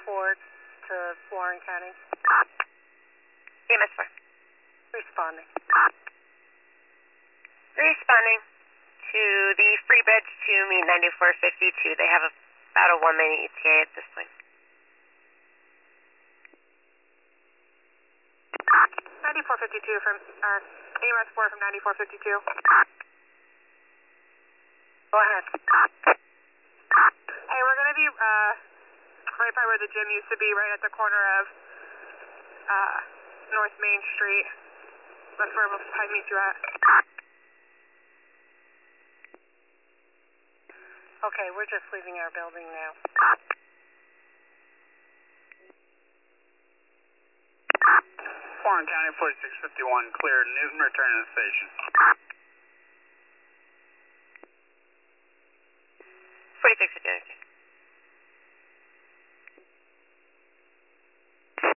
4 to Warren County. EMS 4. Responding. Responding to the free beds to meet 9452. They have about a 1 minute ETA at this point. 9452 from, AMS 4 from 9452. Go ahead. Hey, we're gonna be, right by where the gym used to be, right at the corner of, North Main Street. That's where I meet you at. Okay, we're just leaving our building now. Warren County 4651, cleared. Newton, return to the station.